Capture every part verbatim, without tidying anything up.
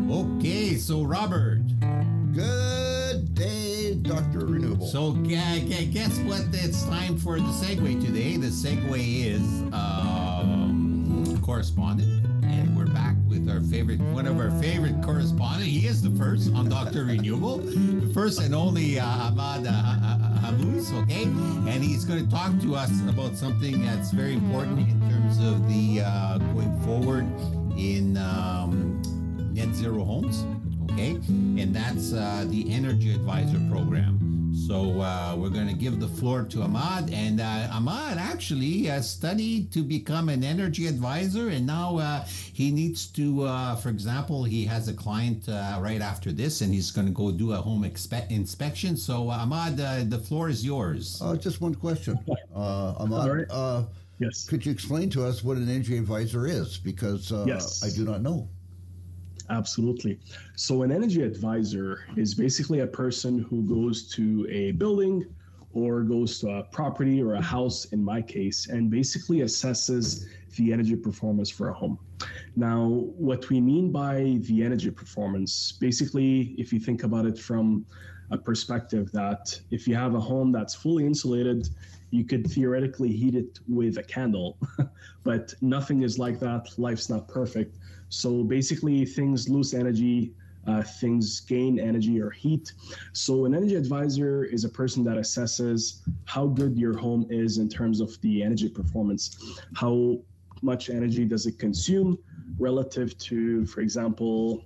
Okay, so Robert. Good day, Doctor Renewable. So uh, guess what? It's time for the segue today. The segue is um, correspondent, and we're back with our favorite, one of our favorite correspondent. He is the first on Doctor Renewable, the first and only uh, Ahmad uh, Hamous. Okay, and he's going to talk to us about something that's very important in terms of the uh, going forward in um, net zero homes. Okay, and that's uh, the Energy Advisor program. So uh, we're going to give the floor to Ahmad, and uh, Ahmad actually uh, studied to become an energy advisor, and now uh, he needs to, uh, for example, he has a client uh, right after this, and he's going to go do a home expe- inspection. So uh, Ahmad, uh, the floor is yours. Uh, just one question, uh, Ahmad. Right. Uh, yes. Could you explain to us what an energy advisor is? Because uh, yes. I do not know. Absolutely. So an energy advisor is basically a person who goes to a building or goes to a property or a house, in my case, and basically assesses the energy performance for a home. Now, what we mean by the energy performance, basically, if you think about it from a perspective that if you have a home that's fully insulated, you could theoretically heat it with a candle, but nothing is like that. Life's not perfect. So basically things lose energy, uh, things gain energy or heat. So an energy advisor is a person that assesses how good your home is in terms of the energy performance. How much energy does it consume relative to, for example,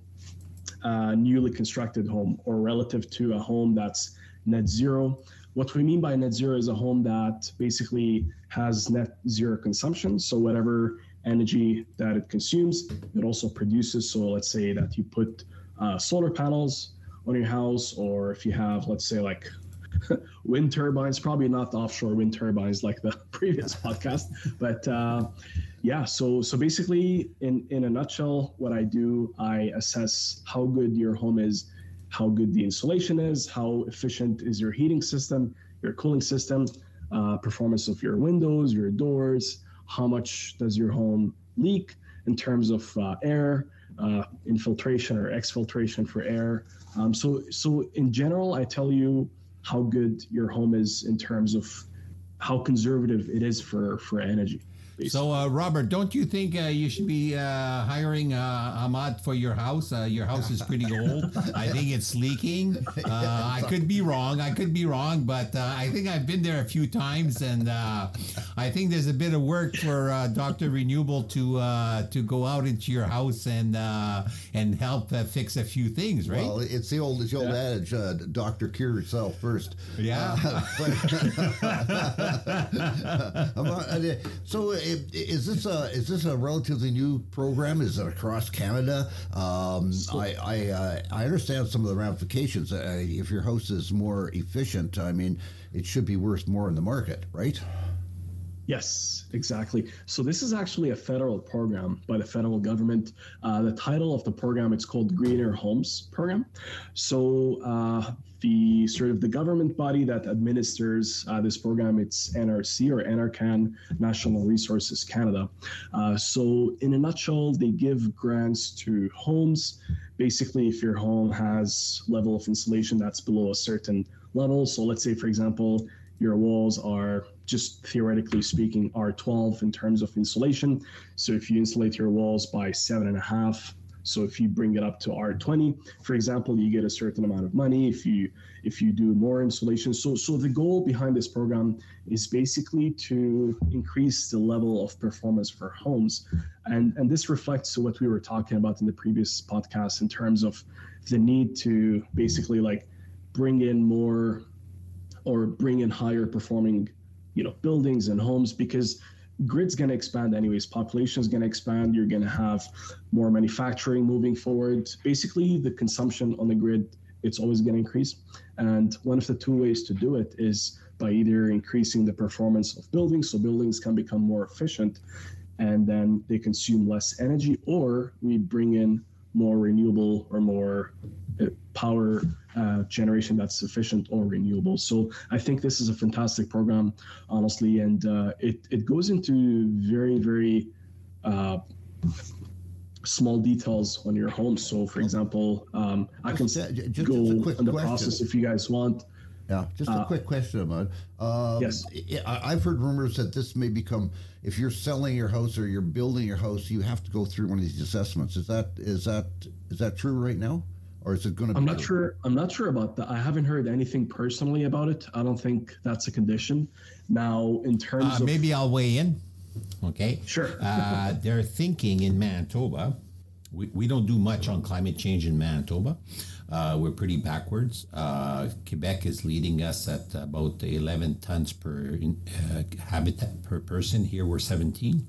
a newly constructed home, or relative to a home that's net zero. What we mean by net zero is a home that basically has net zero consumption. So whatever energy that it consumes, it also produces. So let's say that you put uh, solar panels on your house, or if you have, let's say, like wind turbines, probably not the offshore wind turbines like the previous podcast, but uh, yeah. So so basically, in, in a nutshell, what I do, I assess how good your home is, how good the insulation is, how efficient is your heating system, your cooling system, uh, performance of your windows, your doors, how much does your home leak in terms of uh, air, uh, infiltration or exfiltration for air. Um, so, so in general, I tell you how good your home is in terms of how conservative it is for, for energy. So, uh, Robert, don't you think uh, you should be uh, hiring uh, Ahmad for your house? Uh, your house is pretty old. I think it's leaking. Uh, I could be wrong. I could be wrong, but uh, I think I've been there a few times, and uh, I think there's a bit of work for uh, Doctor Renewable to uh, to go out into your house and uh, and help uh, fix a few things, right? Well, it's the old, it's the old Yeah. adage, uh, doctor cure yourself first. Yeah. Uh, but, so is this a is this a relatively new program? Is it across Canada? Um, I I, uh, I understand some of the ramifications. Uh, if your house is more efficient, I mean, it should be worth more in the market, right? Yes, exactly. So this is actually a federal program by the federal government. Uh, the title of the program, it's called Greener Homes Program. So uh, the sort of the government body that administers uh, this program, it's N R C, or NRCan, National Resources Canada. Uh, so in a nutshell, they give grants to homes. Basically, if your home has level of insulation that's below a certain level. So let's say, for example, your walls are, just theoretically speaking, R twelve in terms of insulation. So if you insulate your walls by seven and a half, so if you bring it up to R twenty, for example, you get a certain amount of money if you if you do more insulation. So so the goal behind this program is basically to increase the level of performance for homes. And, and this reflects what we were talking about in the previous podcast in terms of the need to basically like bring in more or bring in higher performing, you know, buildings and homes, because grid's going to expand anyways. Population is going to expand. You're going to have more manufacturing moving forward. Basically, the consumption on the grid, it's always going to increase. And one of the two ways to do it is by either increasing the performance of buildings, so buildings can become more efficient and then they consume less energy, or we bring in more renewable or more uh, power uh, generation that's sufficient or renewable. So I think this is a fantastic program, honestly, and uh, it, it goes into very, very uh, small details on your home. So, for example, um, I can Just, just, just go a quick on the question. process if you guys want. Yeah, just a Uh, quick question, Ahmad. Um, Yes. I- I've heard rumors that this may become, if you're selling your house or you're building your house, you have to go through one of these assessments. Is that is that is that true right now, or is it going to? I'm be not sure. I'm not sure about that. I haven't heard anything personally about it. I don't think that's a condition. Now, in terms Uh, of maybe I'll weigh in. Okay. Sure. uh, they're thinking in Manitoba. We, we don't do much on climate change in Manitoba. Uh, we're pretty backwards. Uh, Quebec is leading us at about eleven tons per uh, habitat per person. Here we're seventeen.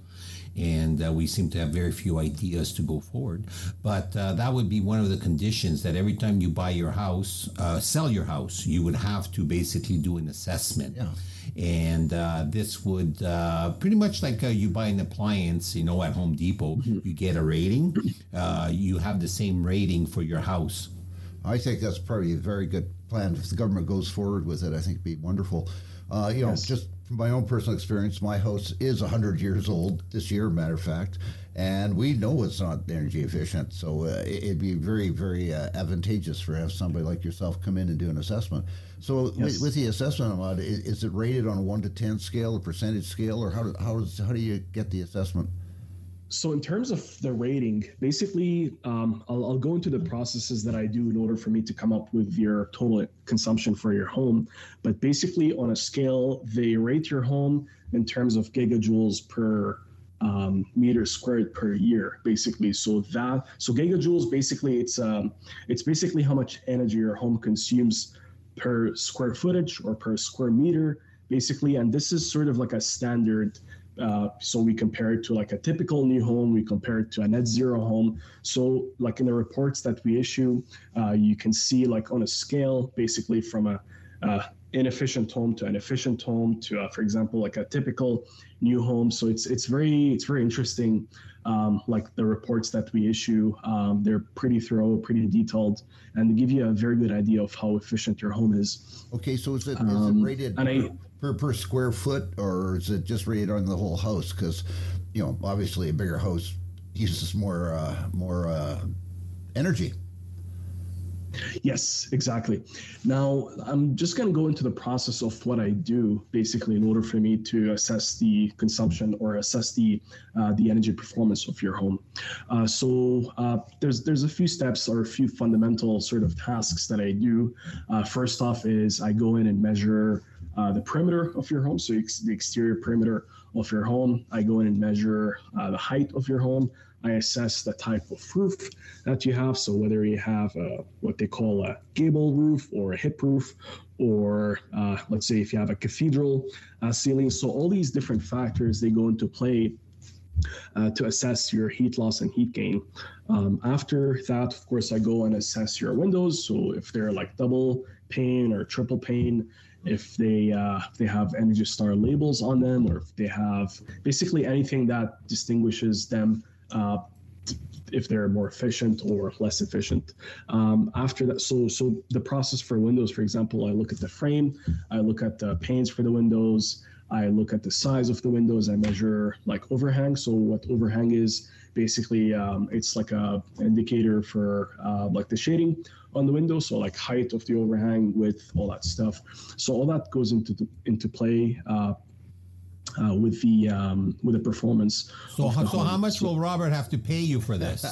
And uh, we seem to have very few ideas to go forward. But uh, that would be one of the conditions, that every time you buy your house, uh, sell your house, you would have to basically do an assessment. Yeah. And uh, this would uh, pretty much like uh, you buy an appliance, you know, at Home Depot, Mm-hmm. you get a rating. Uh, you have the same rating for your house. I think that's probably a very good plan. If the government goes forward with it, I think it'd be wonderful. Uh, you know, Yes. just from my own personal experience, my house is one hundred years old this year, matter of fact, and we know it's not energy efficient. So uh, it- it'd be very, very uh, advantageous for have somebody like yourself come in and do an assessment. So Yes. with, with the assessment, Ahmad, is, is it rated on a one to ten scale, a percentage scale, or how do, how, does, how do you get the assessment? So in terms of the rating, basically, um, I'll, I'll go into the processes that I do in order for me to come up with your total consumption for your home. But basically, on a scale, they rate your home in terms of gigajoules per um, meter squared per year, basically. So that so gigajoules, basically, it's um, it's basically how much energy your home consumes per square footage or per square meter, basically. And this is sort of like a standard. Uh, so we compare it to like a typical new home, we compare it to a net zero home. So like in the reports that we issue, uh, you can see like on a scale, basically from a uh, inefficient home to an efficient home to, uh, for example, like a typical new home. So it's it's very it's very interesting. Um, like the reports that we issue, um, they're pretty thorough, pretty detailed, and they give you a very good idea of how efficient your home is. Okay, so is it, is Um, it rated and I- per, per per square foot, or is it just rated on the whole house? Because, you know, obviously a bigger house uses more uh, more uh, energy. Yes, exactly. Now, I'm just going to go into the process of what I do, basically, in order for me to assess the consumption or assess the uh, the energy performance of your home. Uh, so uh, there's there's a few steps or a few fundamental sort of tasks that I do. Uh, first off is I go in and measure uh, the perimeter of your home, so ex- the exterior perimeter of your home. I go in and measure uh, the height of your home. I assess the type of roof that you have. So whether you have a, what they call a gable roof or a hip roof, or uh, let's say if you have a cathedral uh, ceiling. So all these different factors, they go into play uh, to assess your heat loss and heat gain. Um, after that, of course, I go and assess your windows. So if they're like double pane or triple pane, if they uh, if they have Energy Star labels on them, or if they have basically anything that distinguishes them, uh, if they're more efficient or less efficient. Um, after that, so so the process for windows, for example, I look at the frame, I look at the panes for the windows, I look at the size of the windows, I measure like overhang. So what overhang is, basically, um, it's like a indicator for uh, like the shading on the window, so like height of the overhang, width, all that stuff. So all that goes into the, into play. Uh, Uh, with the um, with the performance. So, of the so home. how much So- will Robert have to pay you for this?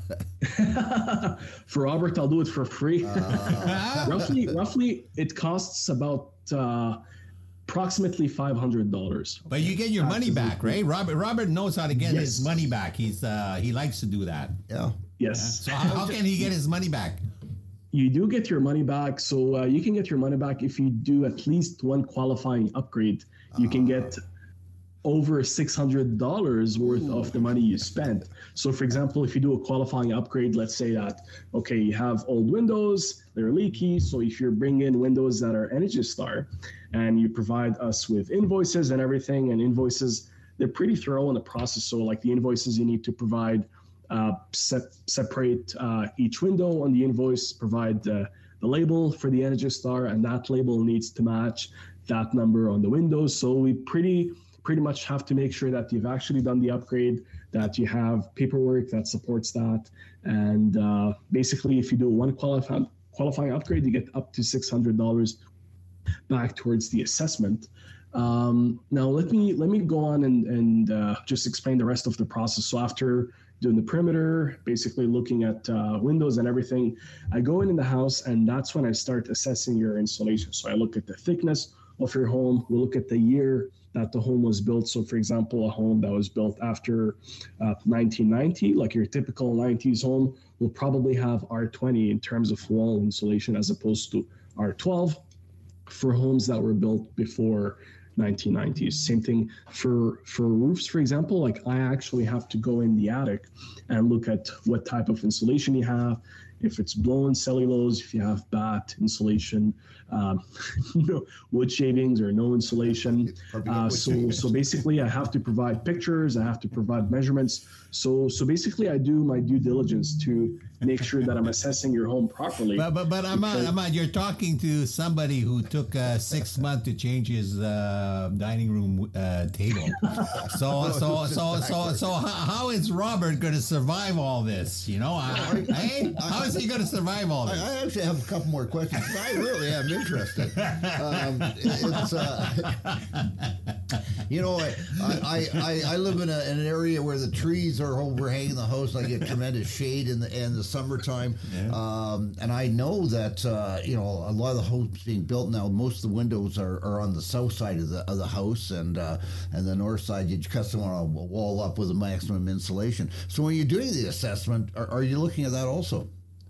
for Robert, I'll do it for free. roughly, roughly, it costs about uh, approximately five hundred dollars. But you get your money back, right? Robert Robert knows how to get his Yes. money back. He's uh, he likes to do that. Yeah. Yes. So how, how can he get his money back? You do get your money back. So uh, you can get your money back if you do at least one qualifying upgrade. You can get over six hundred dollars worth of the money you spent. So for example, if you do a qualifying upgrade, let's say that, okay, you have old windows, they're leaky. So if you're bringing windows that are Energy Star and you provide us with invoices and everything, and invoices, they're pretty thorough in the process. So like the invoices, you need to provide, uh, se- separate uh, each window on the invoice, provide uh, the label for the Energy Star, and that label needs to match that number on the windows. So we pretty pretty much have to make sure that you've actually done the upgrade, that you have paperwork that supports that. And uh, basically, if you do one qualified qualifying upgrade, you get up to six hundred dollars back towards the assessment. Um, now, let me let me go on and, and uh, just explain the rest of the process. So after doing the perimeter, basically looking at uh, windows and everything, I go in in the house, and that's when I start assessing your insulation. So I look at the thickness of your home. We look at the year that the home was built. So for example, a home that was built after uh, nineteen ninety, like your typical nineties home, will probably have R twenty in terms of wall insulation as opposed to R twelve for homes that were built before nineteen nineties. Same thing for for roofs, for example. Like I actually have to go in the attic and look at what type of insulation you have, if it's blown cellulose, if you have batt insulation, um, no wood shavings or no insulation. Uh, so so basically, I have to provide pictures. I have to provide measurements. So so basically, I do my due diligence to make sure that I'm assessing your home properly. But but but Ahmad, Ahmad, you're talking to somebody who took uh, six months to change his uh, dining room uh, table. So so so so so how, how is Robert going to survive all this? You know, I, hey, how is he going to survive all this? I, I actually have a couple more questions. I really am interested. Um, it's uh, you know, I I, I, I live in, a, in an area where the trees are overhanging the house. I get tremendous shade in the in the summertime, yeah. um, and I know that uh, you know a lot of the homes being built now. Most of the windows are, are on the south side of the of the house, and uh, and the north side you custom on a wall up with a maximum insulation. So when you're doing the assessment, are, are you looking at that also?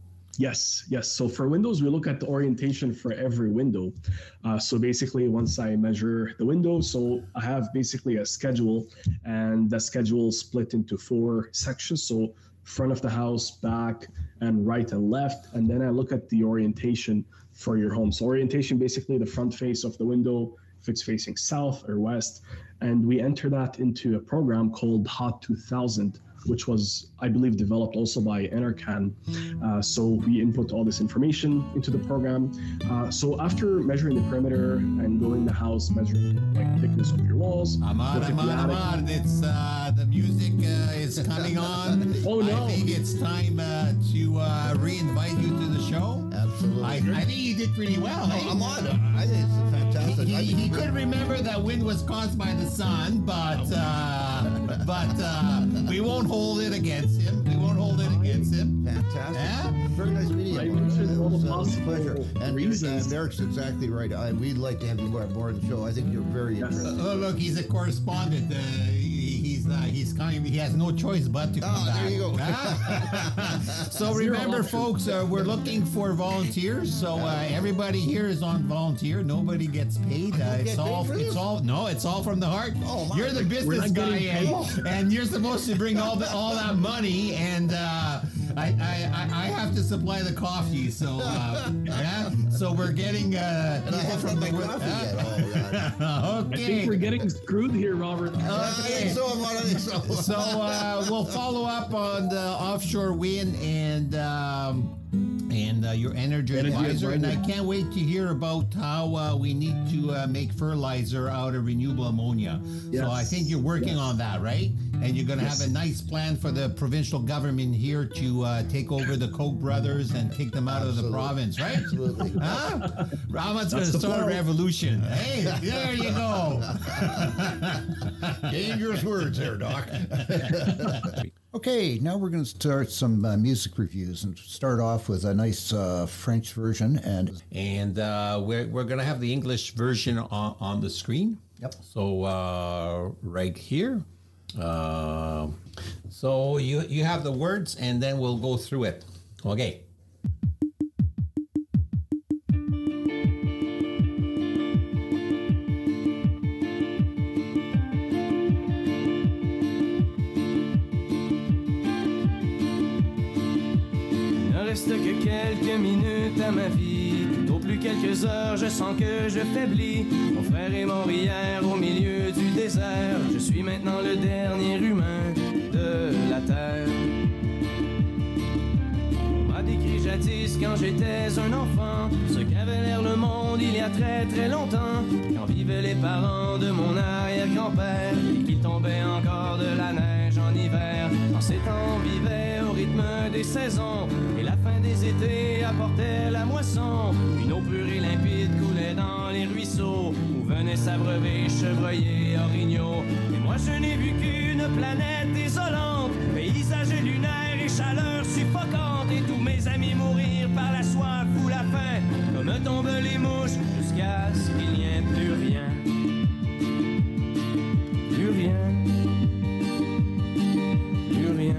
Yes, yes. So for windows, we look at the orientation for every window. Uh, so basically, once I measure the window, so I have basically a schedule, and the schedule is split into four sections. So front of the house, back, and right and left. And then I look at the orientation for your home. So orientation, basically the front face of the window, if it's facing south or west. And we enter that into a program called HOT two thousand, which was, I believe, developed also by Enercan. Uh, so we input all this information into the program. Uh, so after measuring the perimeter and going the house, measuring like the thickness of your walls. Ahmad, Ahmad, Ahmad, it's uh, the music uh, is coming on. Oh no! I think it's time uh, to uh, re-invite you to the show. Absolutely. I, I think you did pretty well. No, Ahmad, I think it's fantastic. He, he, he could remember that wind was caused by the sun, but uh, but uh, we won't hold it against him. We won't hold it against him. Fantastic. Yeah? Very nice meeting you. I mentioned all the uh, possible pleasure. And reasons. uh, Eric's exactly right. I, we'd like to have you more, more on the show. I think you're very Yes. interesting. Oh, look, he's a correspondent. Uh, he, he's uh, he's coming. He has no choice but to come Ah, back. there you go. Ah. So remember, folks, uh, we're looking for volunteers. So uh, everybody here is on volunteer. Nobody gets paid. Uh, don't it's get all. paid for It's this? all. No, it's all from the heart. Oh, my. You're the We're business not guy, getting and, paid. and you're supposed to bring all the all that money, and uh, I, I I I have to supply the coffee. So uh, yeah. So we're getting uh, And I people haven't from had the. my coffee yet. Oh, God. I Okay. think we're getting screwed here, Robert. I think so, Ahmad. I think so. So uh, we'll follow up on the offshore wind and um, and uh, your energy, Energy advisor. And I advisor. can't wait to hear about how uh, we need to uh, make fertilizer out of renewable ammonia. Yes. So I think you're working Yes. on that, right? And you're going to Yes. have a nice plan for the provincial government here to uh, take over the Koch brothers and take them out of the Absolutely. province, right? Absolutely. Huh? Raman's going to That's the start a plan. revolution. Hey, there you go. Dangerous words there, Doc. Okay, now we're going to start some uh, music reviews and start off with a nice uh, French version. And And uh, we're, we're going to have the English version on, on the screen. Yep. So uh, right here. Uh, so you, you have the words, and then we'll go through it. Okay. Il ne reste que quelques minutes à ma vie. Tout au plus quelques heures, je sens que je faiblis. Mon frère est mort hier au milieu du désert. Je suis maintenant le dernier humain de la terre. On m'a décrit pensé jadis quand j'étais un enfant, ce qu'avait l'air le monde il y a très très longtemps, quand vivaient les parents de mon arrière-grand-père et qu'il tombait encore de la neige en hiver. En ces temps on vivait au rythme des saisons et la fin des étés apportait la moisson. Une eau pure et limpide coulait dans les ruisseaux où venaient s'abreuver chevreuils, orignaux. Et moi je n'ai vu qu'une planète désolante, paysage lunaire et chaleur suffocante, et tous mes amis mourir par la soif ou la faim, comme tombent les mouches jusqu'à ce qu'il n'y ait plus rien. Plus rien. Plus rien.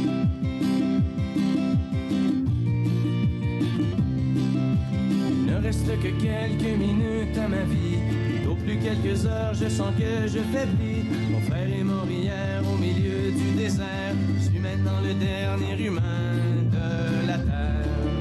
Il ne reste que quelques minutes à ma vie, plutôt plus quelques heures, je sens que je faiblis. Mon frère est mort hier au milieu du désert, je suis maintenant le dernier humain de la terre.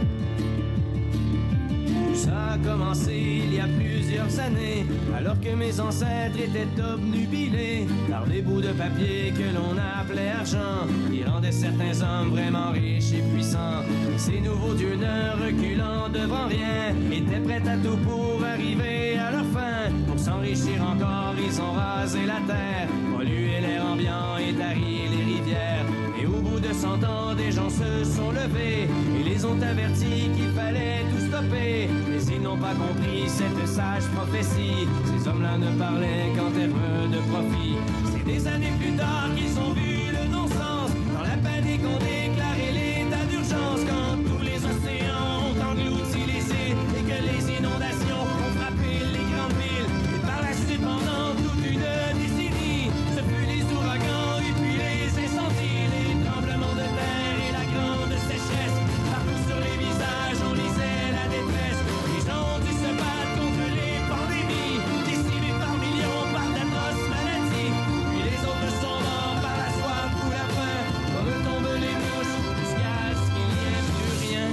Ça a commencé il y a plusieurs années, alors que mes ancêtres étaient obnubilés par des bouts de papier que l'on appelait argent, qui rendaient certains hommes vraiment riches et puissants. Et ces nouveaux dieux ne reculant devant rien, étaient prêts à tout pour arriver à leur fin. Pour s'enrichir encore, ils ont rasé la terre, pollué l'air ambiant et tari les rivières. Et au bout de cent ans, des gens se sont levés et les ont avertis qu'il fallait tout stopper. Mais ils n'ont pas compris cette sage prophétie, ces hommes-là ne parlaient qu'en termes de profit. C'est des années plus tard qu'ils ont vu le non-sens, dans la panique on déclarait l'état d'urgence, quand tous les océans ont englouti les îles et que les inondations ont frappé les grandes villes. Et par la suite, pendant toute une décennie, ce fut les ouragans et puis les incendies, les tremblements de terre et la grande sécheresse. Partout sur les visages on lisait la détresse, les gens ont dû se battre contre les pandémies, décimés par millions par d'atroces maladies. Puis les autres sont morts par la soif ou la faim, comme tombent les mouches jusqu'à ce qu'il n'y ait plus rien.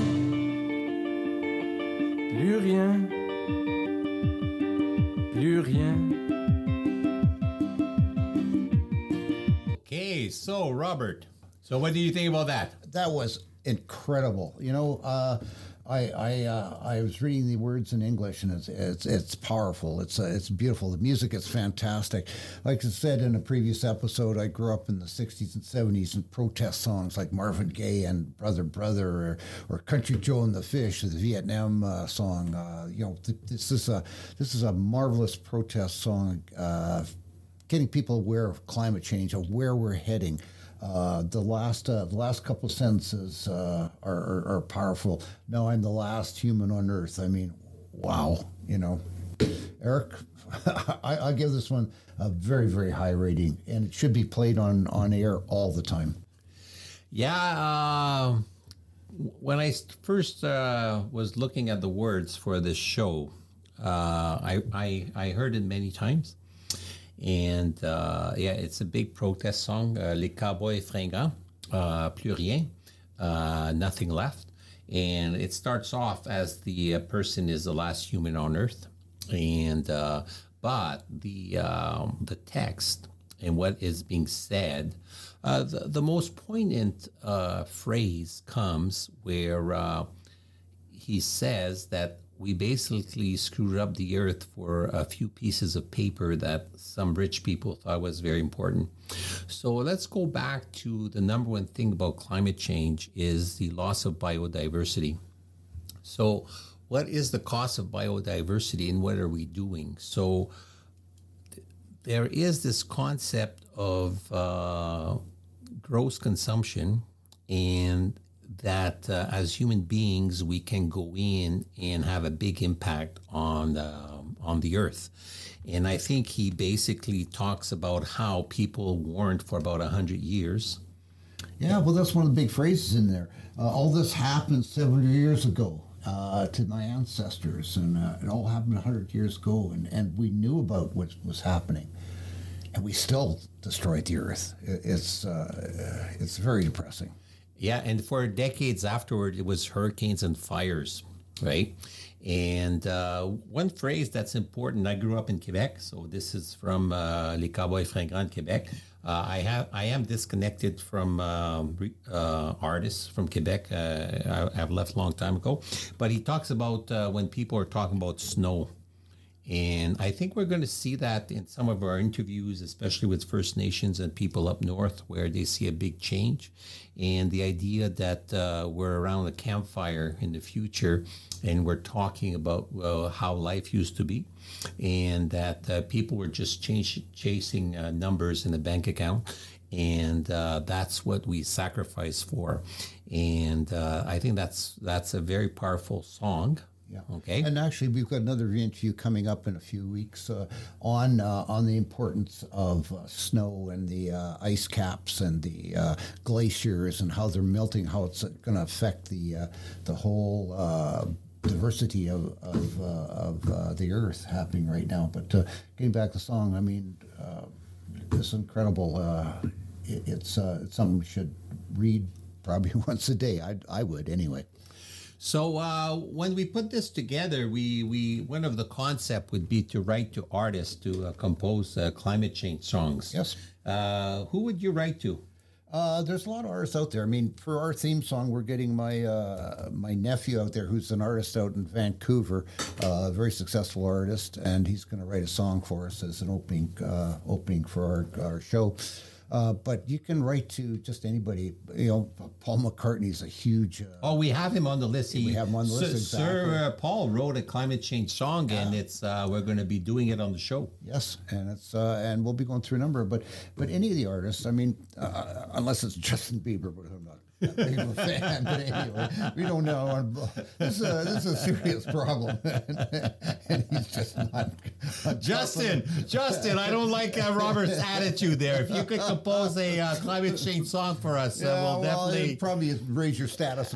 Plus rien. Plus rien. Okay, so Robert, so what do you think about that? That was incredible. You know, uh, I I uh, I was reading the words in English, and it's it's it's powerful. It's uh, it's beautiful. The music is fantastic. Like I said in a previous episode, I grew up in the sixties and seventies in protest songs like Marvin Gaye and Brother Brother, or, or Country Joe and the Fish, the Vietnam uh, song. Uh, you know, th- this is a this is a marvelous protest song, uh, getting people aware of climate change, of where we're heading. Uh, the last uh, the last couple of sentences uh, are, are, are powerful. No, I'm the last human on Earth. I mean, wow, you know. Eric, I, I give this one a very, very high rating, and it should be played on, on air all the time. Yeah, uh, when I first uh, was looking at the words for this show, uh, I, I I heard it many times. And uh, yeah, it's a big protest song, uh, Les Cowboys Fringants, uh, Plus Rien, uh, Nothing Left. And it starts off as the uh, person is the last human on Earth. And uh, but the um, the text and what is being said, uh, the, the most poignant uh, phrase comes where uh, he says that we basically screwed up the earth for a few pieces of paper that some rich people thought was very important. So let's go back to the number one thing about climate change is the loss of biodiversity. So what is the cost of biodiversity and what are we doing? So th- there is this concept of uh, gross consumption, and that uh, as human beings, we can go in and have a big impact on uh, on the earth. And I think he basically talks about how people warned for about one hundred years. Yeah, well, that's one of the big phrases in there. Uh, all this happened seventy years ago uh, to my ancestors, and uh, it all happened one hundred years ago, and, and we knew about what was happening, and we still destroyed the earth. It, it's uh, it's very depressing. Yeah, and for decades afterward, it was hurricanes and fires. right? And uh, one phrase that's important, I grew up in Quebec, so this is from uh, Les Cowboys Fringants de Quebec. Uh, I have I am disconnected from um, uh, artists from Quebec. Uh, I, I've left a long time ago. But he talks about uh, when people are talking about snow. And I think we're going to see that in some of our interviews, especially with First Nations and people up north, where they see a big change. And the idea that uh, we're around a campfire in the future and we're talking about uh, how life used to be, and that uh, people were just change, chasing uh, numbers in a bank account. And uh, that's what we sacrifice for. And uh, I think that's that's a very powerful song. Yeah. Okay. And actually, we've got another interview coming up in a few weeks uh, on uh, on the importance of uh, snow and the uh, ice caps and the uh, glaciers and how they're melting, how it's going to affect the uh, the whole uh, diversity of of, uh, of uh, the Earth happening right now. But uh, getting back to the song, I mean, uh, it's incredible. Uh, it, it's uh, it's something we should read probably once a day. I I would anyway. So uh, when we put this together, we, we one of the concept would be to write to artists to uh, compose uh, climate change songs. Yes. Uh, who would you write to? Uh, there's a lot of artists out there. I mean, for our theme song, we're getting my uh, my nephew out there, who's an artist out in Vancouver, uh, a very successful artist, and he's going to write a song for us as an opening uh, opening for our, our show. Uh, but you can write to just anybody. You know, Paul McCartney's a huge. Uh, Oh, we have him on the list. He, we have him on the Sir, list. Exactly. Sir uh, Paul wrote a climate change song, yeah. and it's uh, we're going to be doing it on the show. Yes, and it's uh, and we'll be going through a number. But but any of the artists, I mean, uh, unless it's Justin Bieber, but I'm not that big of a fan. But anyway, we don't know. This is a, this is a serious problem, and he's just not. not Justin, Justin, I don't like uh, Robert's attitude there. If you could compose a uh, climate change song for us, yeah, uh, we'll, well, definitely it'd probably raise your status a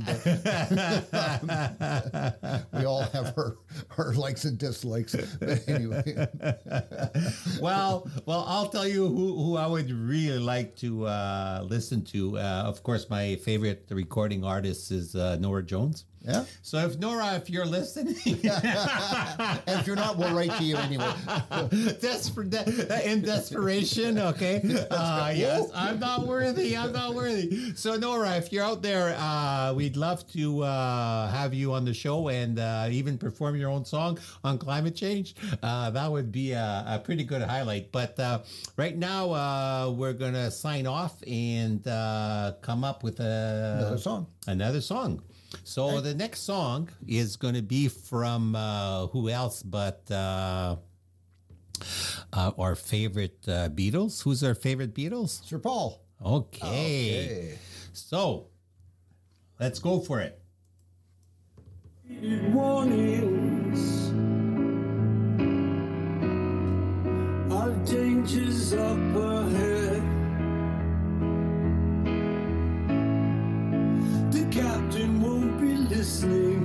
bit. We all have our, our likes and dislikes. But anyway, well, well, I'll tell you who, who I would really like to uh, listen to. Uh, of course, my favorite recording artist is uh, Nora Jones. Yeah. So if Nora, if you're listening, and if you're not, we'll write to you anyway. Desperate, de- in desperation, okay. Uh, yes, I'm not worthy. I'm not worthy. So Nora, if you're out there, uh, we'd love to uh, have you on the show and uh, even perform your own song on climate change. Uh, that would be a, a pretty good highlight. But uh, right now, uh, we're gonna sign off and uh, come up with a, Another song. Another song. So right. The next song is going to be from uh, who else but uh, uh, our favorite uh, Beatles. Who's our favorite Beatles? Sir Paul. Okay. Okay. So let's go for it. Warnings of dangers up ahead. The captain won't be listening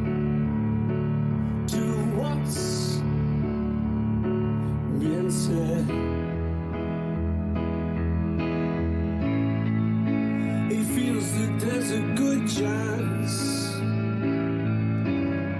to what's being said. He feels that there's a good chance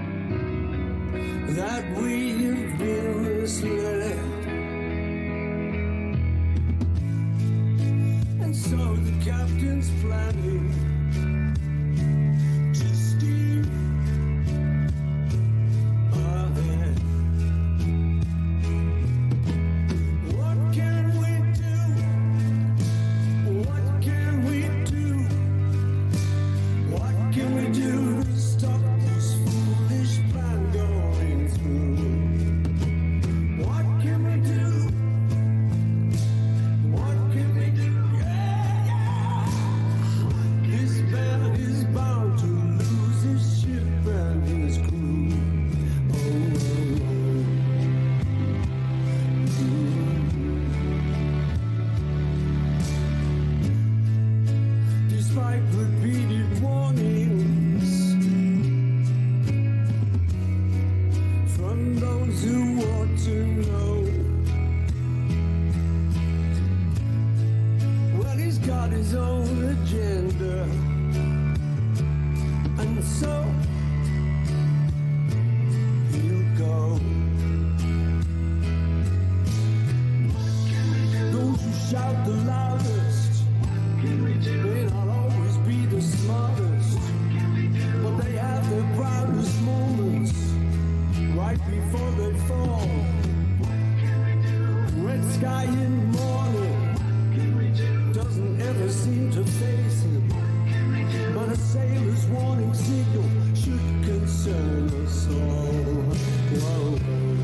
song. Whoa,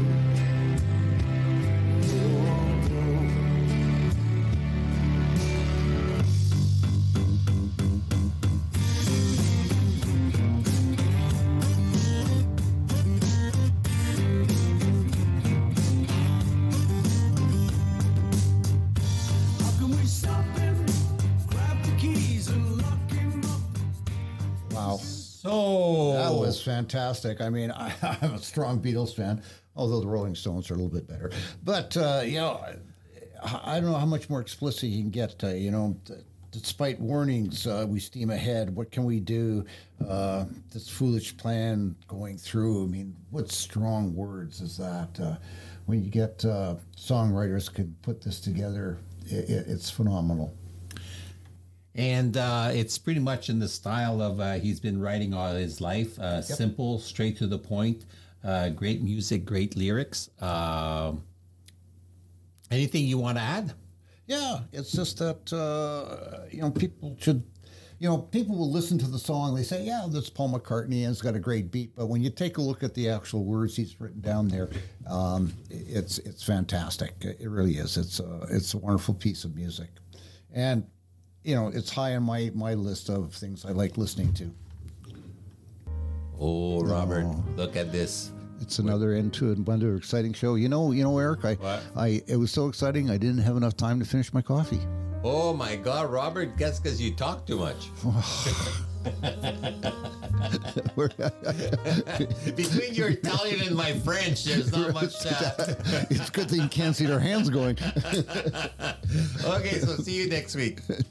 how can we stop him? Grab the keys and lock him up. Wow. So That was fantastic. I mean, I, I'm a strong Beatles fan, although the Rolling Stones are a little bit better. But, uh, you know, I, I don't know how much more explicit you can get. Uh, you know, d- despite warnings, uh, we steam ahead. What can we do? Uh, this foolish plan going through. I mean, what strong words is that? Uh, when you get uh, songwriters can put this together, it, it, it's phenomenal. And uh, it's pretty much in the style of uh, he's been writing all his life. Uh, Simple, straight to the point. Uh, great music, great lyrics. Um anything you want to add? Yeah, it's just that uh, you know people should, you know, people will listen to the song. They say, "Yeah, that's Paul McCartney, and it's got a great beat." But when you take a look at the actual words he's written down there, um, it's it's fantastic. It really is. It's a it's a wonderful piece of music, and you know, it's high on my my list of things I like listening to. Oh, Robert, look at this. It's another end to another exciting show. You know, you know, Eric, I, What? I, it was so exciting. I didn't have enough time to finish my coffee. Oh my God, Robert, guess because you talk too much. Between your Italian and my French, there's not much. Uh... It's a good thing you can't see their hands going. Okay, so see you next week.